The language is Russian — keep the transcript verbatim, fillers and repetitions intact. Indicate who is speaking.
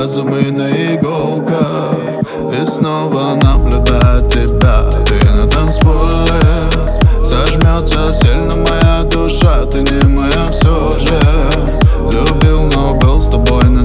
Speaker 1: разум и на иголках. И снова наблюдать тебя, ты на танцполе. Сожмется сильно моя душа, ты не моя все же. Любил, но был с тобой на